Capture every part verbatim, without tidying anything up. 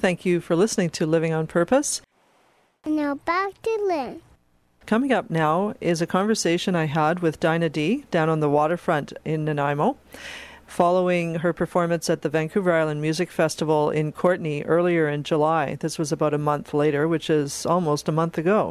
Thank you for listening to Living on Purpose. Now back to Lynn. Coming up now is a conversation I had with Dinah Dee down on the waterfront in Nanaimo, following her performance at the Vancouver Island Music Festival in Courtenay earlier in July. This was about a month later, which is almost a month ago.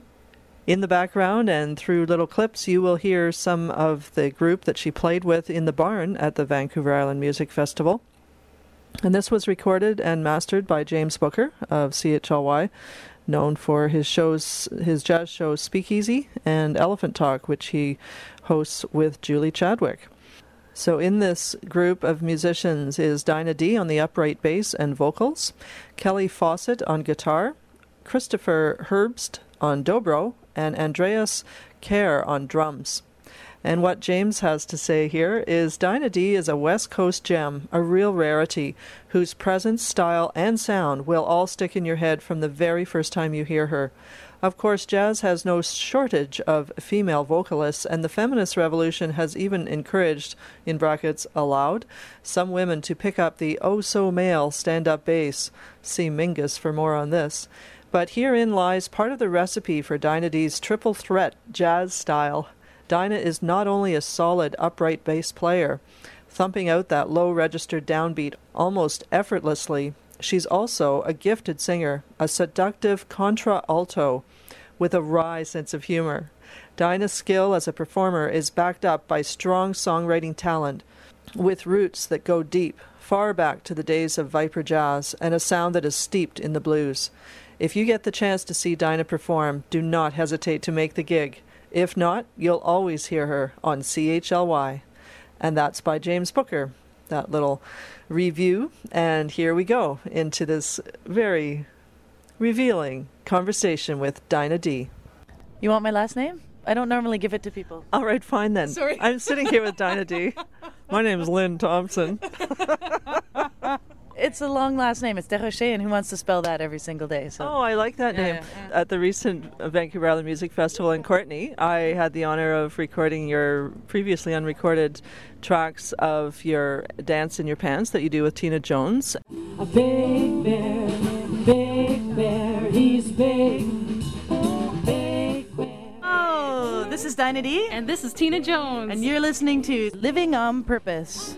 In the background and through little clips, you will hear some of the group that she played with in the barn at the Vancouver Island Music Festival. And this was recorded and mastered by James Booker of C H L Y, known for his shows, his jazz shows Speakeasy and Elephant Talk, which he hosts with Julie Chadwick. So in this group of musicians is Dinah Dee on the upright bass and vocals, Kelly Fawcett on guitar, Christopher Herbst on dobro, and Andreas Kerr on drums. And what James has to say here is Dinah Dee is a West Coast gem, a real rarity, whose presence, style, and sound will all stick in your head from the very first time you hear her. Of course, jazz has no shortage of female vocalists, and the feminist revolution has even encouraged, in brackets, allowed, some women to pick up the oh-so-male stand-up bass. See Mingus for more on this. But herein lies part of the recipe for Dinah Dee's triple threat jazz style. Dinah is not only a solid upright bass player, thumping out that low-registered downbeat almost effortlessly, she's also a gifted singer, a seductive contra-alto with a wry sense of humor. Dinah's skill as a performer is backed up by strong songwriting talent, with roots that go deep, far back to the days of Viper Jazz, and a sound that is steeped in the blues. If you get the chance to see Dinah perform, do not hesitate to make the gig. If not, you'll always hear her on C H L Y. And that's by James Booker, that little review. And here we go into this very revealing conversation with Dinah Dee. You want my last name? I don't normally give it to people. All right, fine then. Sorry. I'm sitting here with Dinah Dee. My name is Lynn Thompson. It's a long last name. It's Desrochers, and who wants to spell that every single day? So. Oh, I like that yeah, name. Yeah, yeah. At the recent Vancouver Island Music Festival in Courtenay, I had the honor of recording your previously unrecorded tracks of your Dance in Your Pants that you do with Tina Jones. A big bear, big bear, he's big, big bear. Oh, this is Dinah Dee. And this is Tina Jones. And you're listening to Living on Purpose.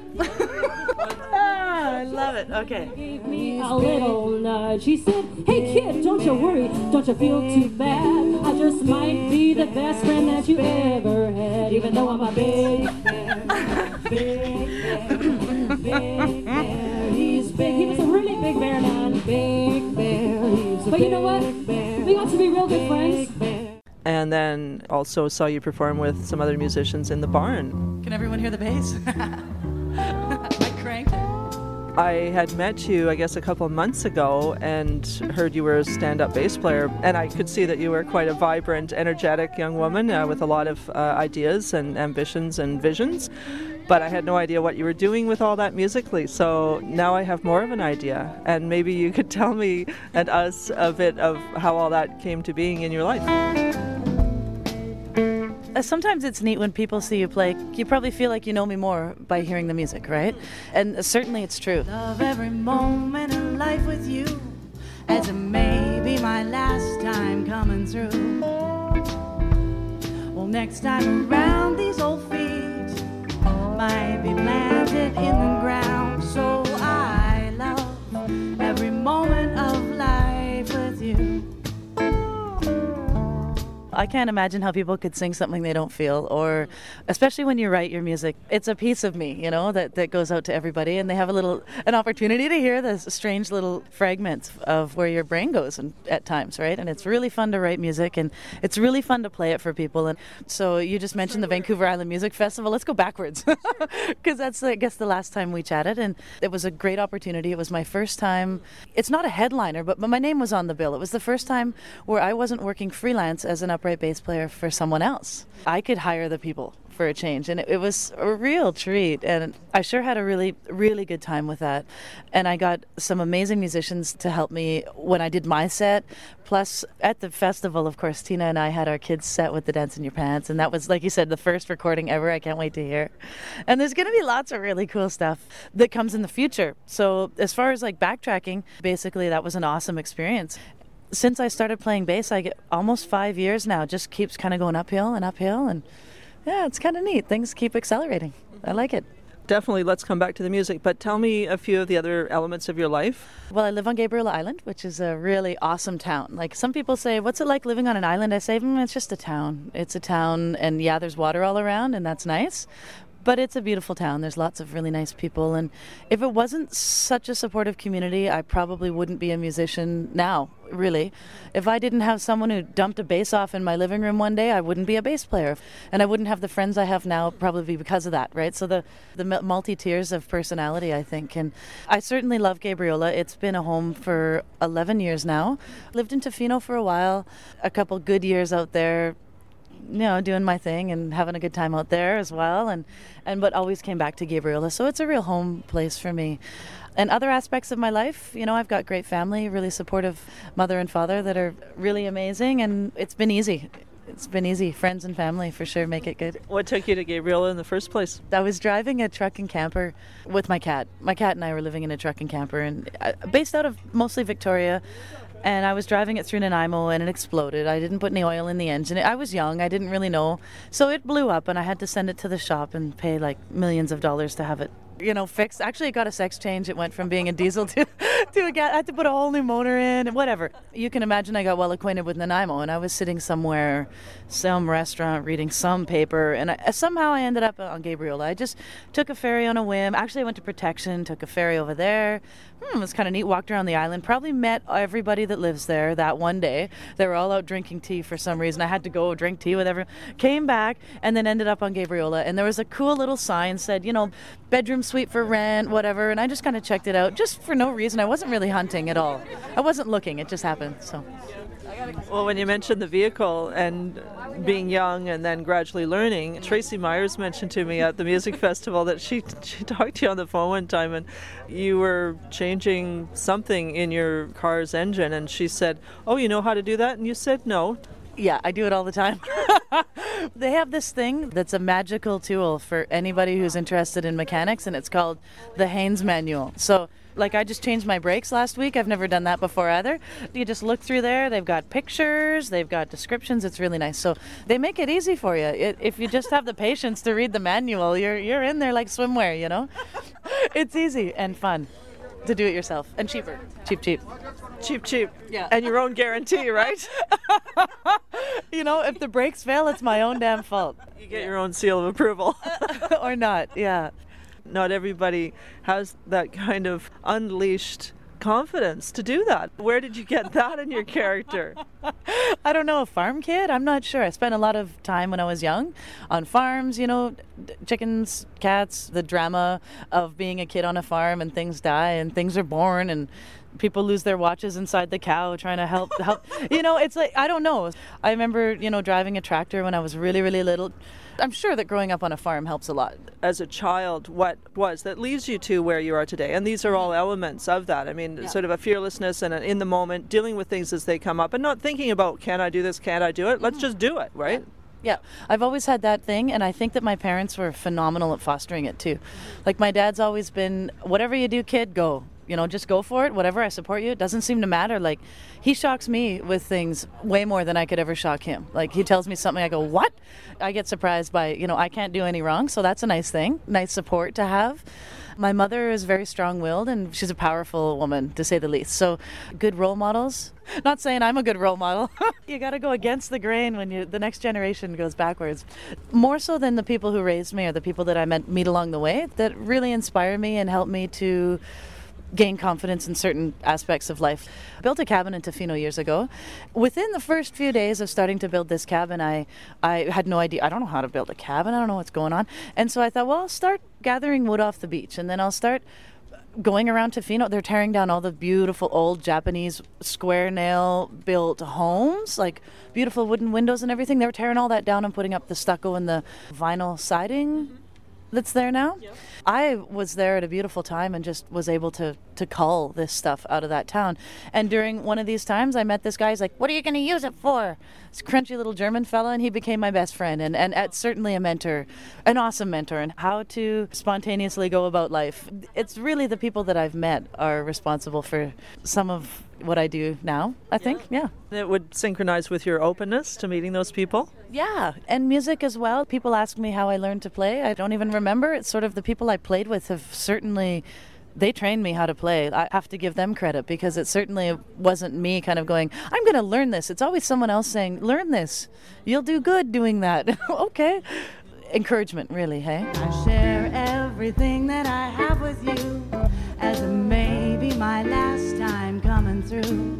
I love it. Okay. Gave me a little nudge. He said, hey kid, don't you worry, don't you feel too bad. I just might be the best friend that you ever had, even though I'm a big bear, big bear, big bear. He's big. He was a really big bear now. Big bear. He's a but you know what? We got to be real good friends. And then also saw you perform with some other musicians in the barn. Can everyone hear the bass? I cranked it. I had met you, I guess, a couple of months ago and heard you were a stand-up bass player. And I could see that you were quite a vibrant, energetic young woman uh, with a lot of uh, ideas and ambitions and visions. But I had no idea what you were doing with all that musically. So now I have more of an idea. And maybe you could tell me and us a bit of how all that came to being in your life. Uh, sometimes it's neat when people see you play. You probably feel like you know me more by hearing the music, right? And uh, certainly it's true. Love every moment in life with you, as it may be my last time coming through. Well, next time around, these old feet might be planted in the ground. So I love every moment of life with you. I can't imagine how people could sing something they don't feel, or especially when you write your music. It's a piece of me, you know, that, that goes out to everybody, and they have a little an opportunity to hear the strange little fragments of where your brain goes and, at times, right? And it's really fun to write music, and it's really fun to play it for people. And so you just mentioned the Vancouver Island Music Festival. Let's go backwards, because that's, I guess, the last time we chatted, and it was a great opportunity. It was my first time. It's not a headliner, but, but my name was on the bill. It was the first time where I wasn't working freelance as an upright bass player for someone else. I could hire the people for a change. And it, it was a real treat. And I sure had a really, really good time with that. And I got some amazing musicians to help me when I did my set. Plus, at the festival, of course, Tina and I had our kids' set with the Dance in Your Pants. And that was, like you said, the first recording ever. I can't wait to hear. And there's going to be lots of really cool stuff that comes in the future. So as far as like backtracking, basically that was an awesome experience. Since I started playing bass, I get almost five years now, just keeps kind of going uphill and uphill. And yeah, it's kind of neat. Things keep accelerating. I like it. Definitely, let's come back to the music, but tell me a few of the other elements of your life. Well, I live on Gabriola Island, which is a really awesome town. Like some people say, what's it like living on an island? I say, mm, it's just a town. It's a town, and yeah, there's water all around, and that's nice. But it's a beautiful town. There's lots of really nice people. And if it wasn't such a supportive community, I probably wouldn't be a musician now, really. If I didn't have someone who dumped a bass off in my living room one day, I wouldn't be a bass player. And I wouldn't have the friends I have now, probably because of that, right? So the, the multi-tiers of personality, I think. And I certainly love Gabriola. It's been a home for eleven years now. Lived in Tofino for a while, a couple good years out there, you know, doing my thing and having a good time out there as well, and, and but always came back to Gabriola. So it's a real home place for me. And other aspects of my life, you know, I've got great family, really supportive mother and father that are really amazing, and it's been easy. It's been easy. Friends and family for sure make it good. What took you to Gabriola in the first place? I was driving a truck and camper with my cat. My cat and I were living in a truck and camper, and uh, based out of mostly Victoria. And I was driving it through Nanaimo and it exploded. I didn't put any oil in the engine. I was young. I didn't really know. So it blew up and I had to send it to the shop and pay like millions of dollars to have it, you know, fixed. Actually, it got a sex change. It went from being a diesel to, to a gas. I had to put a whole new motor in and whatever. You can imagine I got well acquainted with Nanaimo, and I was sitting somewhere, some restaurant, reading some paper, and I, somehow I ended up on Gabriola. I just took a ferry on a whim. Actually, I went to Protection, took a ferry over there. Hmm, it was kind of neat. Walked around the island. Probably met everybody that lives there that one day. They were all out drinking tea for some reason. I had to go drink tea with everyone. Came back and then ended up on Gabriola. And there was a cool little sign said, you know, bedroom suite for rent, whatever. And I just kind of checked it out just for no reason. I wasn't really hunting at all. I wasn't looking. It just happened. So. Well, when you mentioned the vehicle and being young and then gradually learning, Tracy Myers mentioned to me at the music festival that she she talked to you on the phone one time and you were changing something in your car's engine and she said, oh, you know how to do that? And you said no. Yeah, I do it all the time. They have this thing that's a magical tool for anybody who's interested in mechanics, and it's called the Haynes Manual. So, like, I just changed my brakes last week. I've never done that before either. You just look through there. They've got pictures. They've got descriptions. It's really nice. So they make it easy for you. It, if you just have the patience to read the manual, you're you're in there like swimwear, you know? It's easy and fun to do it yourself, and cheaper. Cheap, cheap. Cheap, cheap. Yeah. And your own guarantee, right? You know, if the brakes fail, it's my own damn fault. You get your own seal of approval. Or not, yeah. Not everybody has that kind of unleashed confidence to do that. Where did you get that in your character? I don't know, a farm kid? I'm not sure. I spent a lot of time when I was young on farms, you know, chickens, cats, the drama of being a kid on a farm and things die and things are born and people lose their watches inside the cow trying to help help. You know, it's like, I don't know. I remember, you know, driving a tractor when I was really, really little. I'm sure that growing up on a farm helps a lot. As a child, what was that leads you to where you are today? And these are all elements of that. I mean, yeah. Sort of a fearlessness and an in the moment, dealing with things as they come up and not thinking about, can I do this, can't I do it? Let's just do it, right? Yeah. Yeah, I've always had that thing, and I think that my parents were phenomenal at fostering it too. Like my dad's always been, whatever you do, kid, go. You know, just go for it, whatever, I support you. It doesn't seem to matter. Like, he shocks me with things way more than I could ever shock him. Like, he tells me something, I go, what? I get surprised by, you know, I can't do any wrong, so that's a nice thing, nice support to have. My mother is very strong-willed, and she's a powerful woman, to say the least. So, good role models. Not saying I'm a good role model. You got to go against the grain when you the next generation goes backwards. More so than the people who raised me or the people that I met meet along the way that really inspire me and help me to gain confidence in certain aspects of life. I built a cabin in Tofino years ago. Within the first few days of starting to build this cabin, I, I had no idea. I don't know how to build a cabin. I don't know what's going on. And so I thought, well, I'll start gathering wood off the beach, and then I'll start going around Tofino, they're tearing down all the beautiful old Japanese square nail built homes, like beautiful wooden windows and everything. They were tearing all that down and putting up the stucco and the vinyl siding that's there now. Yep. I was there at a beautiful time and just was able to to cull this stuff out of that town. And during one of these times, I met this guy. He's like, "What are you going to use it for?" This crunchy little German fella, and he became my best friend and and at certainly a mentor, an awesome mentor, and how to spontaneously go about life. It's really the people that I've met are responsible for some of what I do now, I think. Yeah. yeah. It would synchronize with your openness to meeting those people? Yeah, and music as well. People ask me how I learned to play. I don't even remember. It's sort of the people I played with have certainly, they trained me how to play. I have to give them credit because it certainly wasn't me kind of going, I'm going to learn this. It's always someone else saying, learn this. You'll do good doing that. Okay. Encouragement, really, hey? I share everything that I have with you as it may be my last time coming through.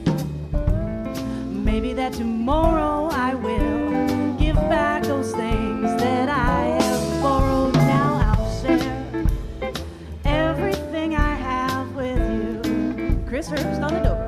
Maybe that tomorrow I will give back those things that I have borrowed. Now I'll share everything I have with you. Chris Herbst on the dobro.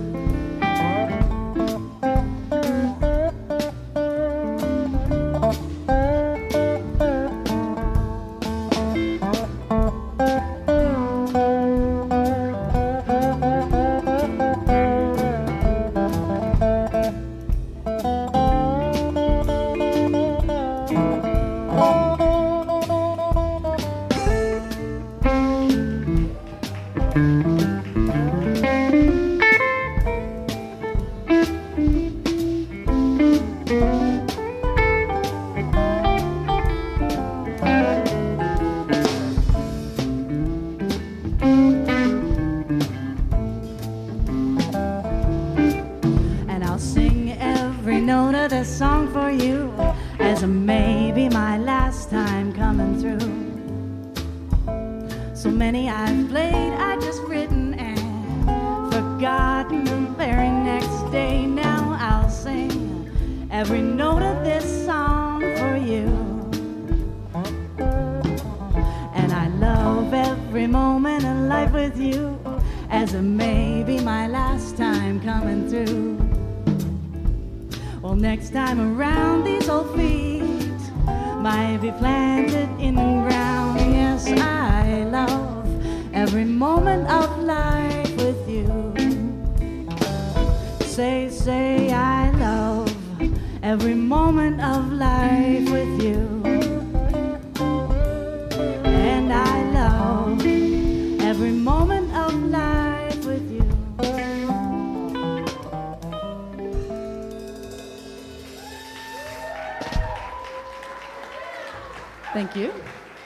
Thank you.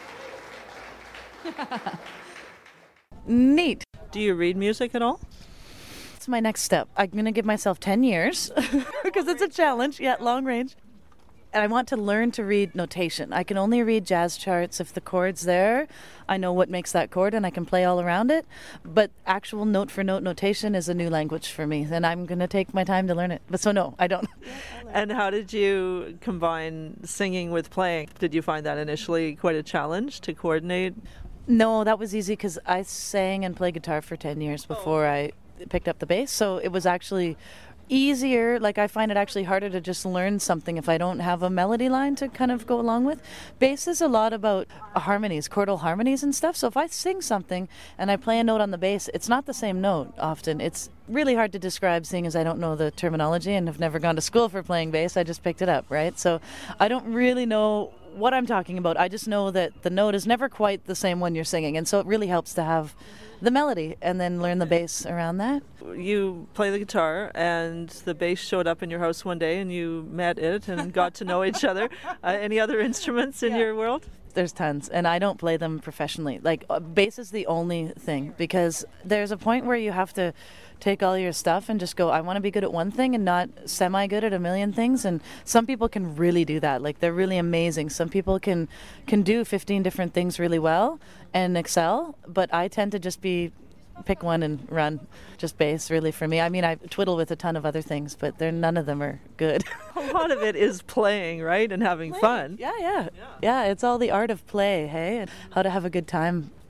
Neat. Do you read music at all? It's my next step. I'm going to give myself ten years because it's a challenge. Yeah, long range. And I want to learn to read notation. I can only read jazz charts if the chord's there. I know what makes that chord and I can play all around it. But actual note for note notation is a new language for me, and I'm going to take my time to learn it. But so no, I don't. And how did you combine singing with playing? Did you find that initially quite a challenge to coordinate? No, that was easy because I sang and played guitar for ten years before oh. I picked up the bass. So it was actually easier. Like, I find it actually harder to just learn something if I don't have a melody line to kind of go along with. Bass is a lot about harmonies, chordal harmonies and stuff. So if I sing something and I play a note on the bass, it's not the same note often. It's really hard to describe, seeing as I don't know the terminology and have never gone to school for playing bass. I just picked it up, right? So I don't really know what I'm talking about. I just know that the note is never quite the same when you're singing, and so it really helps to have the melody and then learn the bass around that. You play the guitar and the bass showed up in your house one day and you met it and got to know each other. Uh, any other instruments in yeah. your world? There's tons, and I don't play them professionally. Like, uh, bass is the only thing, because there's a point where you have to take all your stuff and just go, I want to be good at one thing and not semi-good at a million things. And some people can really do that. Like, they're really amazing. Some people can can do fifteen different things really well and excel, but I tend to just be pick one and run. Just bass, really, for me. I mean, I twiddle with a ton of other things, but they're none of them are good. A lot of it is playing, right, and having playing. fun. Yeah, yeah, yeah. Yeah, it's all the art of play, hey, and how to have a good time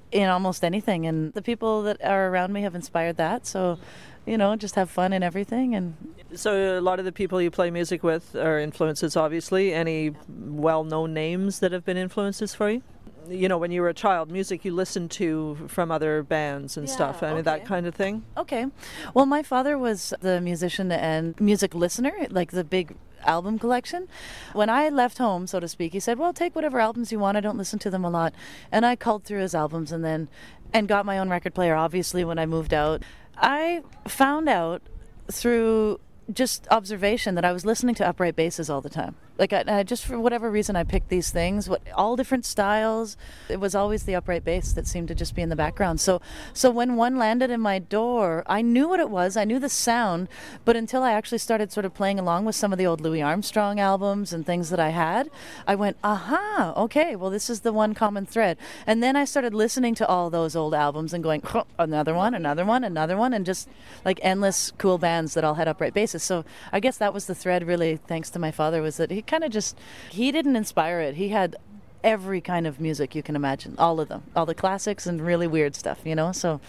in almost anything. And the people that are around me have inspired that. So, you know, just have fun in everything. And So a lot of the people you play music with are influences, obviously. Any well-known names that have been influences for you? You know, when you were a child, music you listened to from other bands and Yeah, stuff. I mean, that okay. kind of thing. Okay. Well, my father was the musician and music listener, like the big album collection. When I left home, so to speak, he said, well, take whatever albums you want. I don't listen to them a lot. And I culled through his albums and then and got my own record player, obviously, when I moved out. I found out through just observation that I was listening to upright basses all the time. Like, I, I just for whatever reason, I picked these things, what all different styles. It was always the upright bass that seemed to just be in the background. So, so when one landed in my door, I knew what it was. I knew the sound, but until I actually started sort of playing along with some of the old Louis Armstrong albums and things that I had, I went, aha, okay, well, this is the one common thread. And then I started listening to all those old albums and going, oh, another one, another one, another one, and just like endless cool bands that all had upright basses. So I guess that was the thread, really, thanks to my father, was that he kind of just, he didn't inspire it. He had every kind of music you can imagine, all of them, all the classics and really weird stuff, you know? So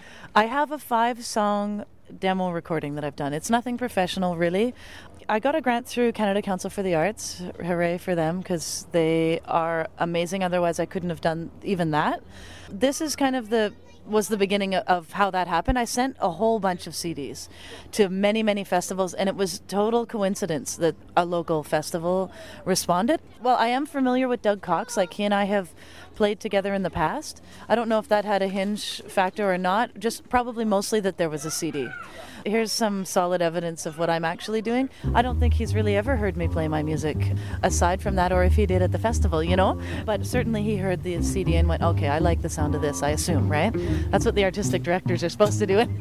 I have a five-song demo recording that I've done. It's nothing professional, really. I got a grant through Canada Council for the Arts. Hooray for them, because they are amazing. Otherwise, I couldn't have done even that. This is kind of the was the beginning of how that happened. I sent a whole bunch of C Ds to many, many festivals, and it was total coincidence that a local festival responded. Well, I am familiar with Doug Cox. Like, he and I have played together in the past. I don't know if that had a hinge factor or not, just probably mostly that there was a C D. Here's some solid evidence of what I'm actually doing. I don't think he's really ever heard me play my music aside from that, or if he did at the festival, you know? But certainly he heard the C D and went, okay, I like the sound of this, I assume, right? That's what the artistic directors are supposed to do.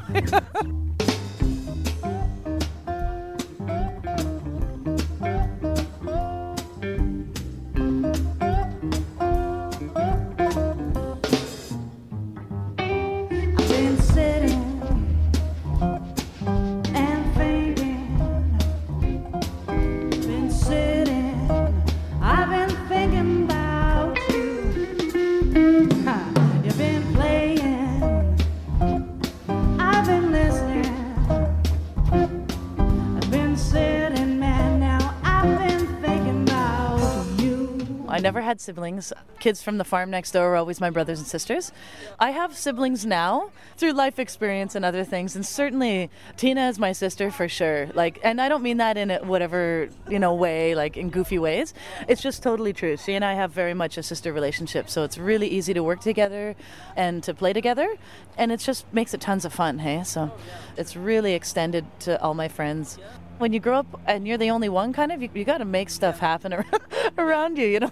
I never had siblings. Kids from the farm next door were always my brothers and sisters. I have siblings now through life experience and other things, and certainly Tina is my sister for sure. Like, and I don't mean that in a whatever, you know, way, like in goofy ways. It's just totally true. She and I have very much a sister relationship, so it's really easy to work together and to play together, and it just makes it tons of fun, hey? So it's really extended to all my friends. When you grow up and you're the only one, kind of, you, you got to make stuff happen around you, you know?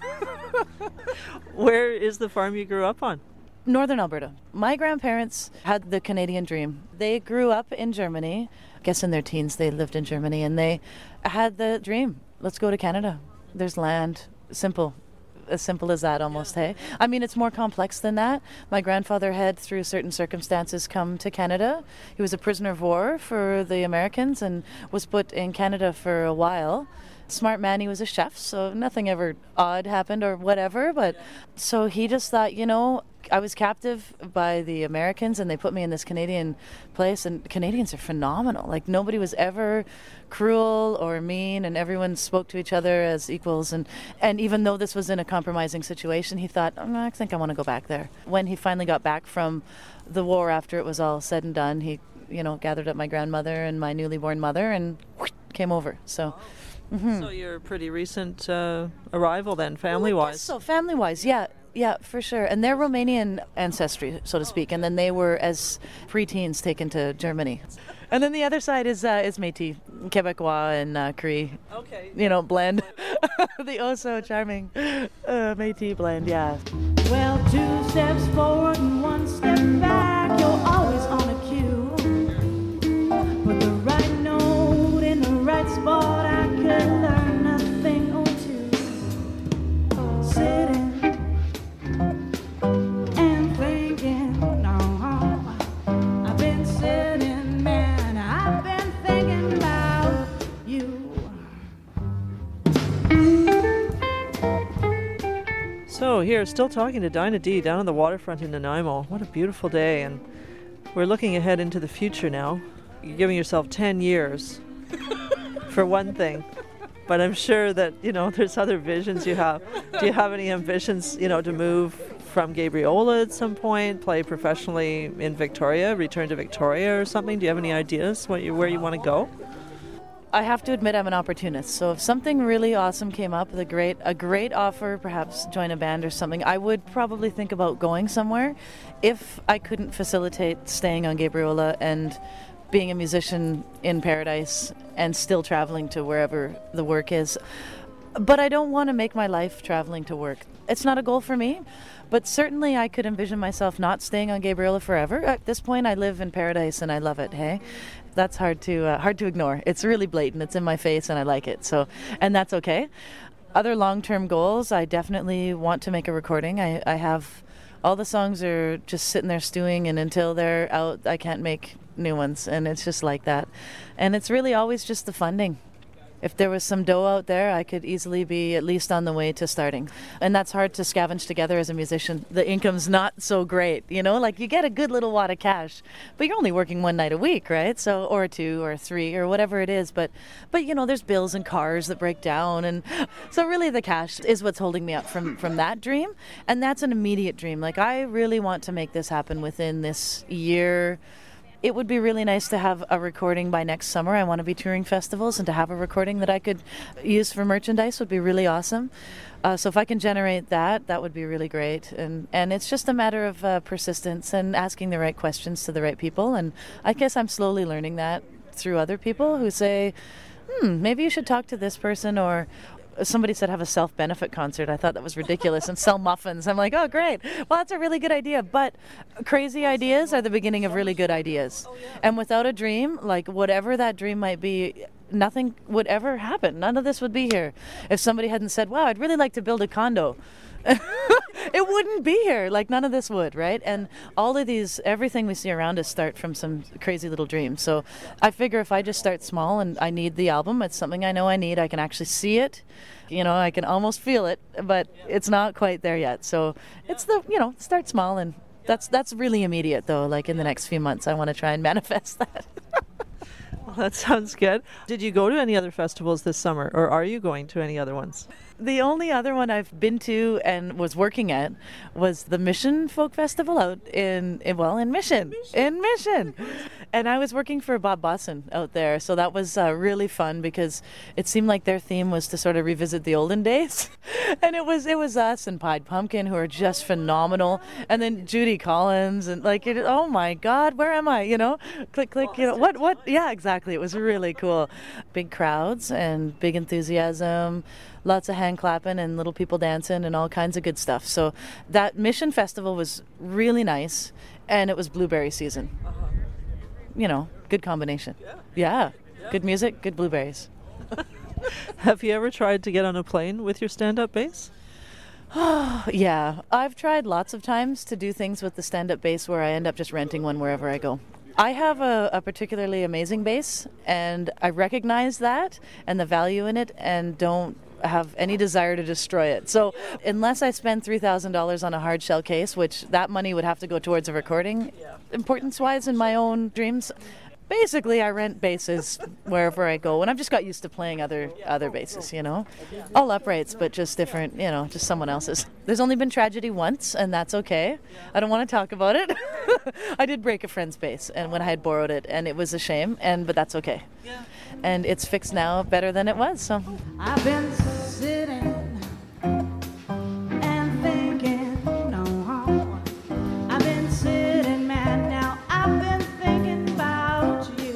Where is the farm you grew up on? Northern Alberta. My grandparents had the Canadian dream. They grew up in Germany. I guess in their teens they lived in Germany, and they had the dream. Let's go to Canada. There's land. Simple. As simple as that almost, hey? I mean, it's more complex than that. My grandfather had, through certain circumstances, come to Canada. He was a prisoner of war for the Americans and was put in Canada for a while. Smart man, he was a chef, so nothing ever odd happened or whatever. But so he just thought, you know, I was captive by the Americans and they put me in this Canadian place, and Canadians are phenomenal. Like, nobody was ever cruel or mean, and everyone spoke to each other as equals. And, and even though this was in a compromising situation, he thought, oh, no, I think I want to go back there. When he finally got back from the war, after it was all said and done, he, you know, gathered up my grandmother and my newly born mother and whoosh, came over. So. Mm-hmm. So you're a pretty recent uh, arrival then, family-wise. Well, so family-wise, yeah, yeah, for sure. And they're Romanian ancestry, so to speak. And then they were, as preteens, taken to Germany. And then the other side is uh, is Métis, Quebecois, and uh, Cree. Okay. You know, blend. The oh so charming uh, Métis blend, yeah. Well, two steps forward and one step back. You're always on a cue. Put the right note in the right spot. I could learn a thing or two. Sitting and thinking. No, I've been sitting, man. I've been thinking about you. So So here, still talking to Dinah Dee down on the waterfront in Nanaimo. What a beautiful day, and we're looking ahead into the future now. You're giving yourself ten years for one thing, but I'm sure that, you know, there's other visions you have. Do you have any ambitions, you know, to move from Gabriola at some point, play professionally in Victoria, return to Victoria or something? Do you have any ideas what you, where you want to go? I have to admit I'm an opportunist. So if something really awesome came up, a great a great offer, perhaps join a band or something, I would probably think about going somewhere. If I couldn't facilitate staying on Gabriola and being a musician in Paradise and still traveling to wherever the work is. But I don't want to make my life traveling to work. It's not a goal for me, but certainly I could envision myself not staying on Gabriola forever. At this point, I live in Paradise and I love it, hey? That's hard to uh, hard to ignore. It's really blatant. It's in my face and I like it. So, and that's okay. Other long-term goals, I definitely want to make a recording. I, I have all the songs are just sitting there stewing, and until they're out, I can't make new ones, and it's just like that. And it's really always just the funding. If there was some dough out there, I could easily be at least on the way to starting. And that's hard to scavenge together as a musician. The income's not so great, you know, like you get a good little wad of cash, but you're only working one night a week, right? So, or two or three or whatever it is. But, but you know, there's bills and cars that break down. And so really the cash is what's holding me up from, from that dream. And that's an immediate dream. Like I really want to make this happen within this year. It would be really nice to have a recording by next summer. I want to be touring festivals, and to have a recording that I could use for merchandise would be really awesome. Uh, so if I can generate that, that would be really great. And, and it's just a matter of uh, persistence and asking the right questions to the right people. And I guess I'm slowly learning that through other people who say, hmm, maybe you should talk to this person, or somebody said have a self-benefit concert. I thought that was ridiculous, and sell muffins. I'm like, oh, great. Well, that's a really good idea. But crazy ideas are the beginning of really good ideas. And without a dream, like whatever that dream might be, nothing would ever happen. None of this would be here. If somebody hadn't said, wow, I'd really like to build a condo, it wouldn't be here. Like none of this would, right? And all of these, everything we see around us start from some crazy little dreams. So I figure if I just start small, and I need the album, it's something I know I need. I can actually see it. You know, I can almost feel it, but it's not quite there yet. So it's the, you know, start small, and that's that's really immediate though. Like in the next few months, I want to try and manifest that. Well, that sounds good. Did you go to any other festivals this summer, or are you going to any other ones? The only other one I've been to and was working at was the Mission Folk Festival out in, in well, in Mission, in Mission. And I was working for Bob Bosson out there, so that was uh, really fun because it seemed like their theme was to sort of revisit the olden days. And it was it was us and Pied Pumpkin, who are just phenomenal, and then Judy Collins, and like, it, oh my God, where am I? You know, click, click, you know, what, what? Yeah, exactly. It was really cool. Big crowds and big enthusiasm. Lots of hand clapping and little people dancing and all kinds of good stuff. So that Mission Festival was really nice, and it was blueberry season. Uh-huh. You know, good combination. Yeah. yeah. yeah. Good music, good blueberries. Have you ever tried to get on a plane with your stand-up bass? Yeah. I've tried lots of times to do things with the stand-up bass where I end up just renting one wherever I go. I have a, a particularly amazing bass, and I recognize that and the value in it, and don't have any desire to destroy it. So unless I spend three thousand dollars on a hard shell case, which that money would have to go towards a recording, yeah. importance-wise in my own dreams, basically I rent basses wherever I go, and I've just got used to playing other other basses, you know. All uprights, but just different, you know, just someone else's. There's only been tragedy once, and that's okay. I don't want to talk about it. I did break a friend's bass, and when I had borrowed it, and it was a shame, and but that's okay. And it's fixed now better than it was, so. I've been sitting and thinking, no, I've been sitting, man, now I've been thinking about you.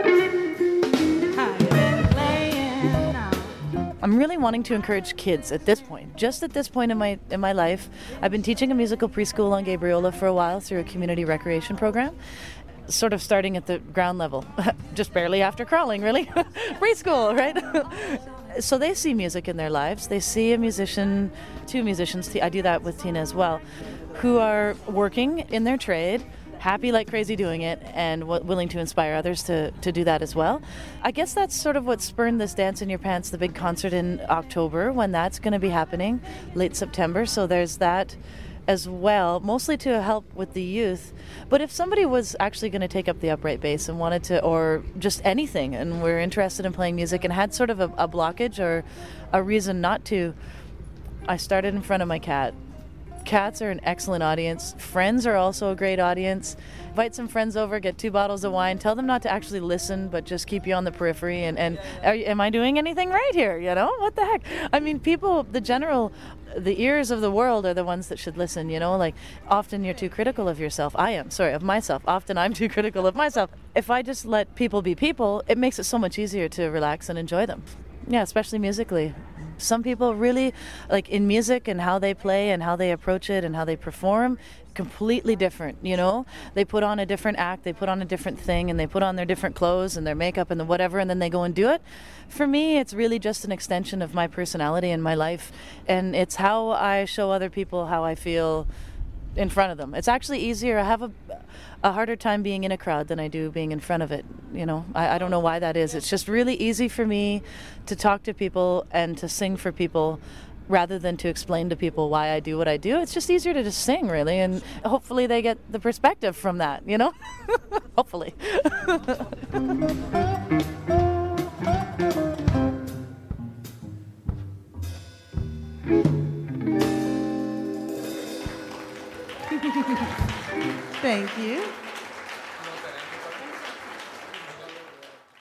How you been playing now? I'm really wanting to encourage kids at this point, just at this point in my in my life. I've been teaching a musical preschool on Gabriola for a while through a community recreation program. Sort of starting at the ground level, just barely after crawling, really. Preschool, right? So they see music in their lives. They see a musician, two musicians, I do that with Tina as well, who are working in their trade, happy like crazy doing it and w- willing to inspire others to, to do that as well. I guess that's sort of what spurned this Dance in Your Pants, the big concert in October, when that's going to be happening, late September. So there's that as well, mostly to help with the youth. But if somebody was actually going to take up the upright bass and wanted to, or just anything, and were interested in playing music and had sort of a, a blockage or a reason not to, I started in front of my cat. Cats are an excellent audience. Friends are also a great audience. Invite some friends over, get two bottles of wine, tell them not to actually listen, but just keep you on the periphery. And, and are, am I doing anything right here? You know, what the heck? I mean, people, the general, the ears of the world are the ones that should listen, you know, like often you're too critical of yourself. I am, sorry, of myself. Often I'm too critical of myself. If I just let people be people, it makes it so much easier to relax and enjoy them. Yeah, especially musically. Some people really, like in music and how they play and how they approach it and how they perform, completely different, you know? They put on a different act, they put on a different thing, and they put on their different clothes and their makeup and the whatever, and then they go and do it. For me, it's really just an extension of my personality and my life, and it's how I show other people how I feel in front of them. It's actually easier. I have a, a harder time being in a crowd than I do being in front of it. You know, I, I don't know why that is. It's just really easy for me to talk to people and to sing for people rather than to explain to people why I do what I do. It's just easier to just sing, really, and hopefully they get the perspective from that, you know? Hopefully.